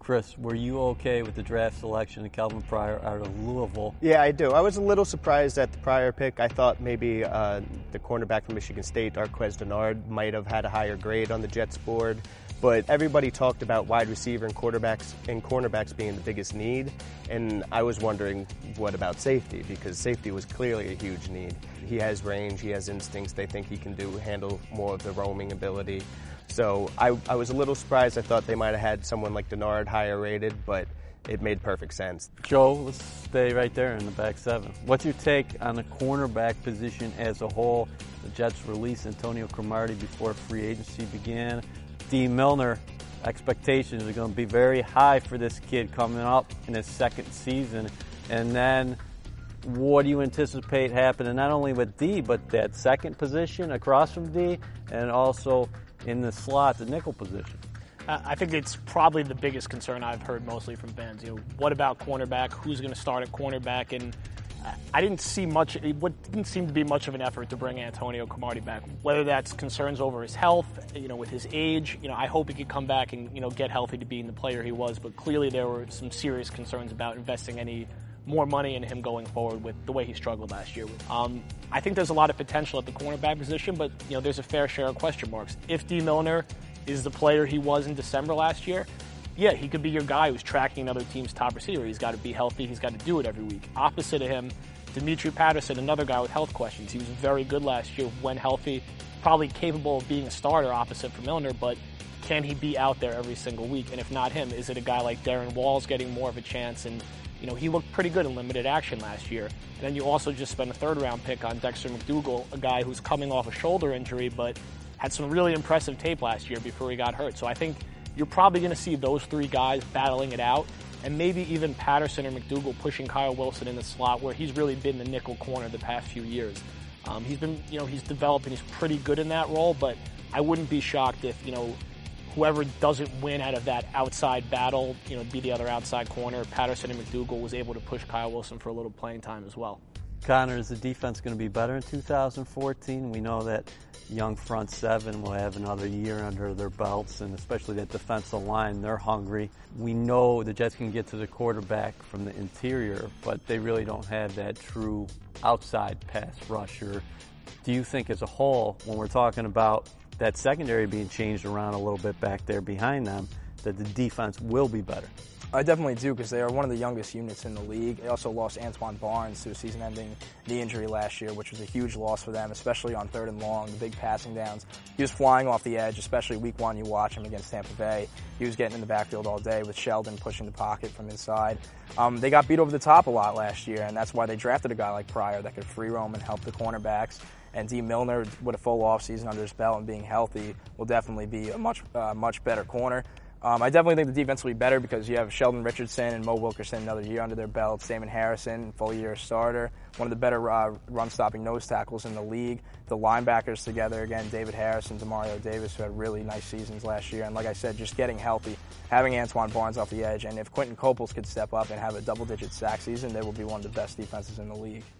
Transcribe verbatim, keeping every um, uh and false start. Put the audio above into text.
Chris, were you okay with the draft selection of Kelvin Pryor out of Louisville? Yeah, I do. I was a little surprised at the Pryor pick. I thought maybe uh, the cornerback from Michigan State, Arquez Denard, might have had a higher grade on the Jets board. But everybody talked about wide receiver and quarterbacks and cornerbacks being the biggest need, and I was wondering what about safety, because safety was clearly a huge need. He has range, he has instincts. They think he can do handle more of the roaming ability. So I, I was a little surprised. I thought they might have had someone like Denard higher rated, but it made perfect sense. Joe, let's stay right there in the back seven. What's your take on the cornerback position as a whole? The Jets released Antonio Cromartie before free agency began. Dee Milner, expectations are going to be very high for this kid coming up in his second season. And then what do you anticipate happening not only with Dee, but that second position across from Dee, and also in the slot, the nickel position? Uh, I think it's probably the biggest concern I've heard mostly from fans. You know, what about cornerback? Who's going to start at cornerback? And I didn't see much, it didn't seem to be much of an effort to bring Antonio Cromartie back. Whether that's concerns over his health, you know, with his age, you know, I hope he could come back and, you know, get healthy to being the player he was. But clearly there were some serious concerns about investing any more money in him going forward with the way he struggled last year. Um, I think there's a lot of potential at the cornerback position, but, you know, there's a fair share of question marks. If Dee Milner is the player he was in December last year, yeah, he could be your guy who's tracking another team's top receiver. He's got to be healthy. He's got to do it every week. Opposite of him, Demetri Patterson, another guy with health questions. He was very good last year when healthy, probably capable of being a starter opposite for Milner, but can he be out there every single week? And if not him, is it a guy like Darren Walls getting more of a chance? And, you know, he looked pretty good in limited action last year. And then you also just spent a third-round pick on Dexter McDougal, a guy who's coming off a shoulder injury, but had some really impressive tape last year before he got hurt. So I think you're probably going to see those three guys battling it out, and maybe even Patterson or McDougal pushing Kyle Wilson in the slot, where he's really been the nickel corner the past few years. Um, he's been, you know, he's developed and he's pretty good in that role, but I wouldn't be shocked if, you know, whoever doesn't win out of that outside battle, you know, be the other outside corner, Patterson and McDougal, was able to push Kyle Wilson for a little playing time as well. Connor, is the defense going to be better in two thousand fourteen? We know that young front seven will have another year under their belts, and especially that defensive line, they're hungry. We know the Jets can get to the quarterback from the interior, but they really don't have that true outside pass rusher. Do you think as a whole, when we're talking about that secondary being changed around a little bit back there behind them, that the defense will be better? I definitely do, because they are one of the youngest units in the league. They also lost Antoine Barnes to a season-ending knee injury last year, which was a huge loss for them, especially on third and long, the big passing downs. He was flying off the edge, especially week one. You watch him against Tampa Bay. He was getting in the backfield all day with Sheldon pushing the pocket from inside. Um, they got beat over the top a lot last year, and that's why they drafted a guy like Pryor that could free roam and help the cornerbacks. And Dee Milner, with a full offseason under his belt and being healthy, will definitely be a much, uh, much better corner. Um, I definitely think the defense will be better because you have Sheldon Richardson and Mo Wilkerson another year under their belts. Damon Harrison, full year starter, one of the better uh, run-stopping nose tackles in the league. The linebackers together, again, David Harris and Demario Davis, who had really nice seasons last year. And like I said, just getting healthy, having Antoine Barnes off the edge, and if Quentin Coples could step up and have a double-digit sack season, they will be one of the best defenses in the league.